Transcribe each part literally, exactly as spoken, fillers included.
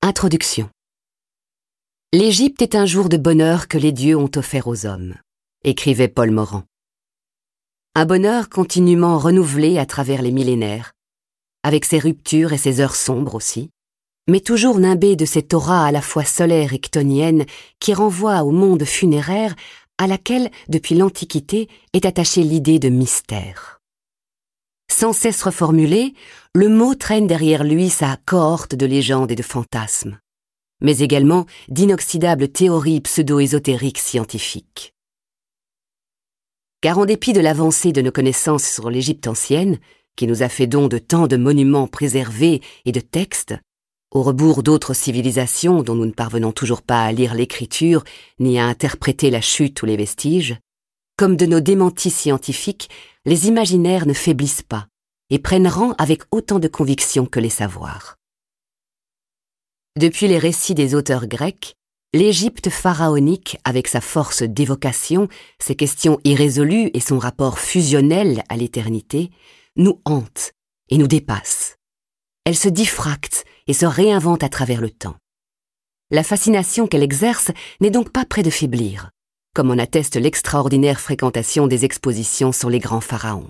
Introduction. L'Égypte est un jour de bonheur que les dieux ont offert aux hommes, écrivait Paul Morand. Un bonheur continuellement renouvelé à travers les millénaires, avec ses ruptures et ses heures sombres aussi, mais toujours nimbé de cette aura à la fois solaire et chtonienne qui renvoie au monde funéraire à laquelle, depuis l'Antiquité, est attachée l'idée de mystère. Sans cesse reformulé, le mot traîne derrière lui sa cohorte de légendes et de fantasmes, mais également d'inoxydables théories pseudo-ésotériques scientifiques. Car en dépit de l'avancée de nos connaissances sur l'Égypte ancienne, qui nous a fait don de tant de monuments préservés et de textes, au rebours d'autres civilisations dont nous ne parvenons toujours pas à lire l'écriture ni à interpréter la chute ou les vestiges, comme de nos démentis scientifiques, les imaginaires ne faiblissent pas et prennent rang avec autant de conviction que les savoirs. Depuis les récits des auteurs grecs, l'Égypte pharaonique, avec sa force d'évocation, ses questions irrésolues et son rapport fusionnel à l'éternité, nous hante et nous dépasse. Elle se diffracte et se réinvente à travers le temps. La fascination qu'elle exerce n'est donc pas près de faiblir, comme en atteste l'extraordinaire fréquentation des expositions sur les grands pharaons.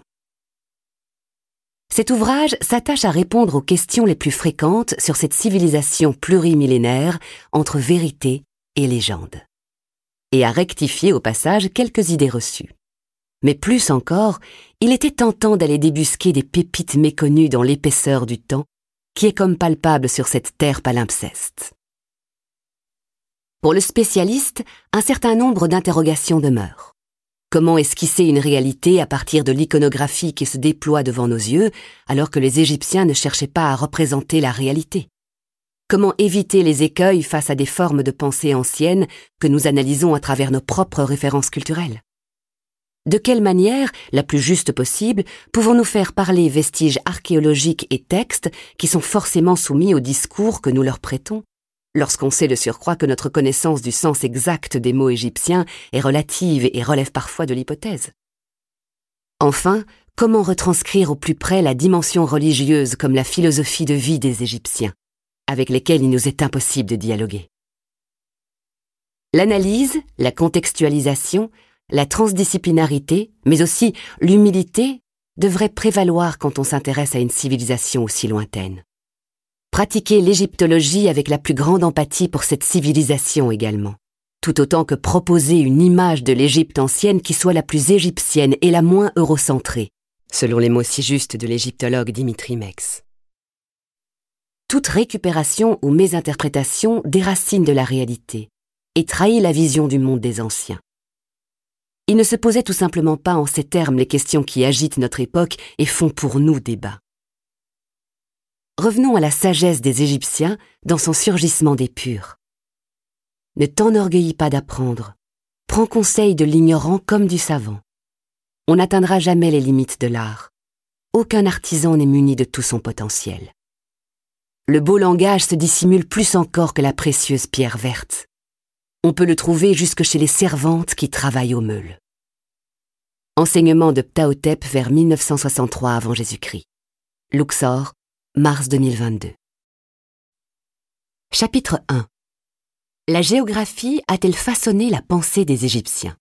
Cet ouvrage s'attache à répondre aux questions les plus fréquentes sur cette civilisation plurimillénaire entre vérité et légende, et à rectifier au passage quelques idées reçues. Mais plus encore, il était tentant d'aller débusquer des pépites méconnues dans l'épaisseur du temps, qui est comme palpable sur cette terre palimpseste. Pour le spécialiste, un certain nombre d'interrogations demeurent. Comment esquisser une réalité à partir de l'iconographie qui se déploie devant nos yeux, alors que les Égyptiens ne cherchaient pas à représenter la réalité? Comment éviter les écueils face à des formes de pensée anciennes que nous analysons à travers nos propres références culturelles? De quelle manière, la plus juste possible, pouvons-nous faire parler vestiges archéologiques et textes qui sont forcément soumis au discours que nous leur prêtons, lorsqu'on sait de surcroît que notre connaissance du sens exact des mots égyptiens est relative et relève parfois de l'hypothèse? Enfin, comment retranscrire au plus près la dimension religieuse comme la philosophie de vie des Égyptiens, avec lesquels il nous est impossible de dialoguer? L'analyse, la contextualisation, la transdisciplinarité, mais aussi l'humilité, devraient prévaloir quand on s'intéresse à une civilisation aussi lointaine. Pratiquer l'égyptologie avec la plus grande empathie pour cette civilisation également, tout autant que proposer une image de l'Égypte ancienne qui soit la plus égyptienne et la moins eurocentrée, selon les mots si justes de l'égyptologue Dimitri Mex. Toute récupération ou mésinterprétation déracine de la réalité et trahit la vision du monde des anciens. Il ne se posait tout simplement pas en ces termes les questions qui agitent notre époque et font pour nous débat. Revenons à la sagesse des Égyptiens dans son surgissement des purs. Ne t'enorgueillis pas d'apprendre. Prends conseil de l'ignorant comme du savant. On n'atteindra jamais les limites de l'art. Aucun artisan n'est muni de tout son potentiel. Le beau langage se dissimule plus encore que la précieuse pierre verte. On peut le trouver jusque chez les servantes qui travaillent au meule. Enseignement de Ptahhotep vers mille neuf cent soixante-trois avant Jésus-Christ. Luxor, mars deux mille vingt-deux. Chapitre un. La géographie a-t-elle façonné la pensée des Égyptiens?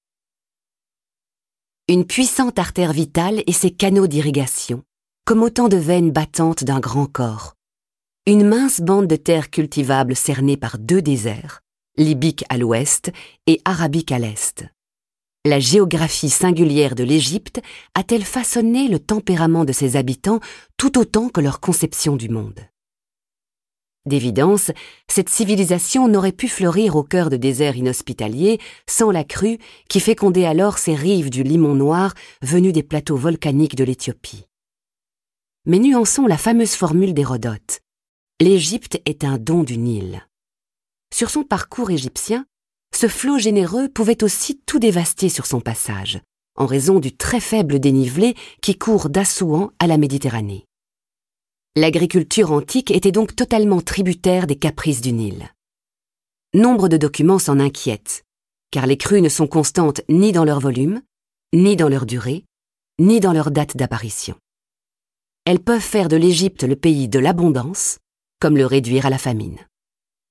Une puissante artère vitale et ses canaux d'irrigation, comme autant de veines battantes d'un grand corps. Une mince bande de terre cultivable cernée par deux déserts, libyque à l'ouest et arabique à l'est. La géographie singulière de l'Égypte a-t-elle façonné le tempérament de ses habitants tout autant que leur conception du monde? D'évidence, cette civilisation n'aurait pu fleurir au cœur de déserts inhospitaliers sans la crue qui fécondait alors ces rives du limon noir venues des plateaux volcaniques de l'Éthiopie. Mais nuançons la fameuse formule d'Hérodote. L'Égypte est un don du Nil. Sur son parcours égyptien, ce flot généreux pouvait aussi tout dévaster sur son passage, en raison du très faible dénivelé qui court d'Assouan à la Méditerranée. L'agriculture antique était donc totalement tributaire des caprices du Nil. Nombre de documents s'en inquiètent, car les crues ne sont constantes ni dans leur volume, ni dans leur durée, ni dans leur date d'apparition. Elles peuvent faire de l'Égypte le pays de l'abondance, comme le réduire à la famine.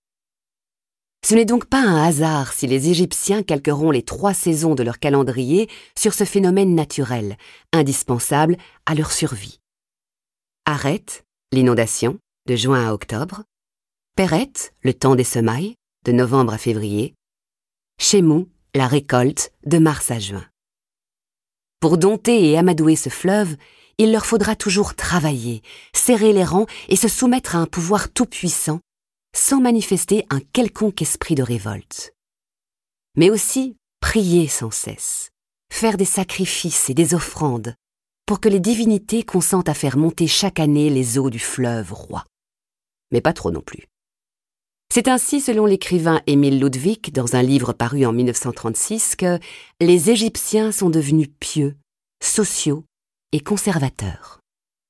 Ce n'est donc pas un hasard si les Égyptiens calqueront les trois saisons de leur calendrier sur ce phénomène naturel, indispensable à leur survie. Aret, l'inondation, de juin à octobre. Péret, le temps des semailles, de novembre à février. Shemu, la récolte, de mars à juin. Pour dompter et amadouer ce fleuve, il leur faudra toujours travailler, serrer les rangs et se soumettre à un pouvoir tout-puissant, sans manifester un quelconque esprit de révolte. Mais aussi prier sans cesse, faire des sacrifices et des offrandes, pour que les divinités consentent à faire monter chaque année les eaux du fleuve roi. Mais pas trop non plus. C'est ainsi, selon l'écrivain Émile Ludwig, dans un livre paru en mille neuf cent trente-six, que les Égyptiens sont devenus pieux, sociaux et conservateurs.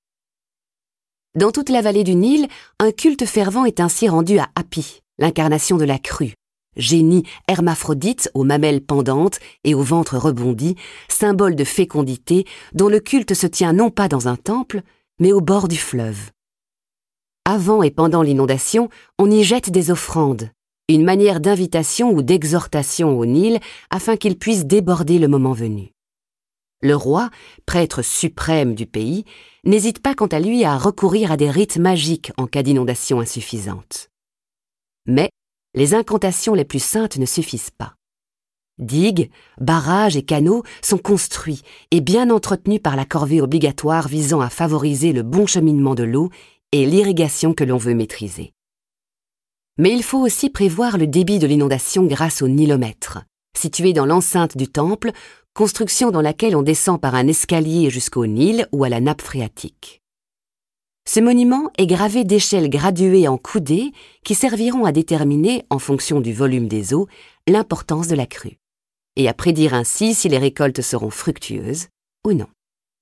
Dans toute la vallée du Nil, un culte fervent est ainsi rendu à Hapi, l'incarnation de la crue, génie hermaphrodite aux mamelles pendantes et au ventre rebondi, symbole de fécondité dont le culte se tient non pas dans un temple, mais au bord du fleuve. Avant et pendant l'inondation, on y jette des offrandes, une manière d'invitation ou d'exhortation au Nil afin qu'il puisse déborder le moment venu. Le roi, prêtre suprême du pays, n'hésite pas quant à lui à recourir à des rites magiques en cas d'inondation insuffisante. Mais les incantations les plus saintes ne suffisent pas. Digues, barrages et canaux sont construits et bien entretenus par la corvée obligatoire visant à favoriser le bon cheminement de l'eau et l'irrigation que l'on veut maîtriser. Mais il faut aussi prévoir le débit de l'inondation grâce au nilomètre, situé dans l'enceinte du temple, construction dans laquelle on descend par un escalier jusqu'au Nil ou à la nappe phréatique. Ce monument est gravé d'échelles graduées en coudées qui serviront à déterminer, en fonction du volume des eaux, l'importance de la crue, et à prédire ainsi si les récoltes seront fructueuses ou non.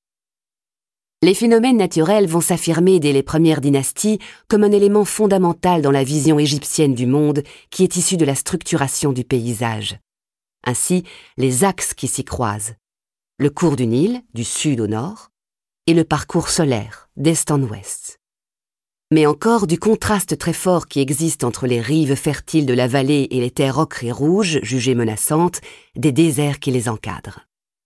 Les phénomènes naturels vont s'affirmer dès les premières dynasties comme un élément fondamental dans la vision égyptienne du monde qui est issue de la structuration du paysage. Ainsi, les axes qui s'y croisent, le cours du Nil, du sud au nord, et le parcours solaire, d'est en ouest. Mais encore du contraste très fort qui existe entre les rives fertiles de la vallée et les terres ocre et rouges, jugées menaçantes, des déserts qui les encadrent.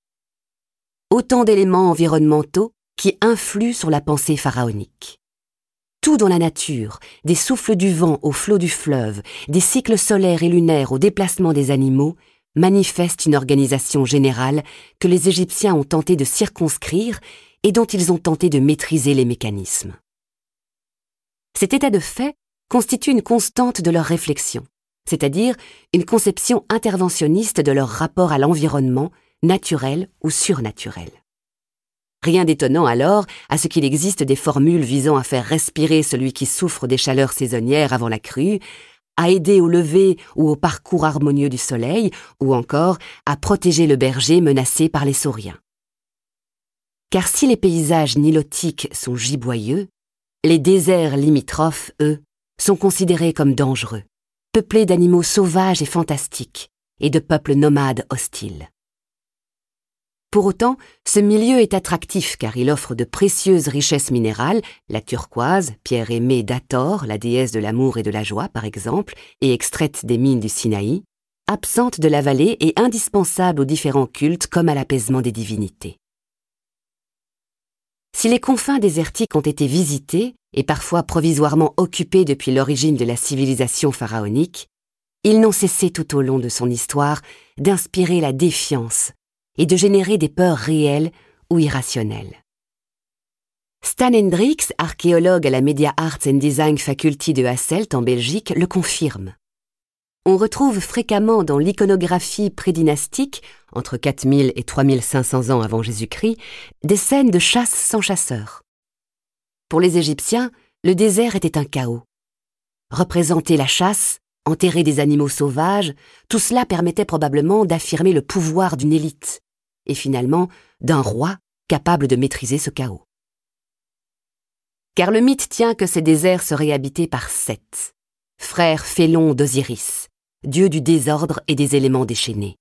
Autant d'éléments environnementaux qui influent sur la pensée pharaonique. Tout dans la nature, des souffles du vent au flot du fleuve, des cycles solaires et lunaires au déplacement des animaux, manifeste une organisation générale que les Égyptiens ont tenté de circonscrire et dont ils ont tenté de maîtriser les mécanismes. Cet état de fait constitue une constante de leur réflexion, c'est-à-dire une conception interventionniste de leur rapport à l'environnement, naturel ou surnaturel. Rien d'étonnant alors à ce qu'il existe des formules visant à faire respirer celui qui souffre des chaleurs saisonnières avant la crue, à aider au lever ou au parcours harmonieux du soleil, ou encore à protéger le berger menacé par les sauriens. Car si les paysages nilotiques sont giboyeux, les déserts limitrophes, eux, sont considérés comme dangereux, peuplés d'animaux sauvages et fantastiques, et de peuples nomades hostiles. Pour autant, ce milieu est attractif car il offre de précieuses richesses minérales, la turquoise, pierre aimée d'Hathor, la déesse de l'amour et de la joie par exemple, et extraite des mines du Sinaï, absente de la vallée et indispensable aux différents cultes comme à l'apaisement des divinités. Si les confins désertiques ont été visités et parfois provisoirement occupés depuis l'origine de la civilisation pharaonique, ils n'ont cessé tout au long de son histoire d'inspirer la défiance et de générer des peurs réelles ou irrationnelles. Stan Hendricks, archéologue à la Media Arts and Design Faculty de Hasselt en Belgique, le confirme. On retrouve fréquemment dans l'iconographie prédynastique, entre quatre mille et trois mille cinq cents ans avant Jésus-Christ, des scènes de chasse sans chasseurs. Pour les Égyptiens, le désert était un chaos. Représenter la chasse, enterrer des animaux sauvages, tout cela permettait probablement d'affirmer le pouvoir d'une élite, et finalement d'un roi capable de maîtriser ce chaos. Car le mythe tient que ces déserts seraient habités par Seth, frère félon d'Osiris, dieu du désordre et des éléments déchaînés.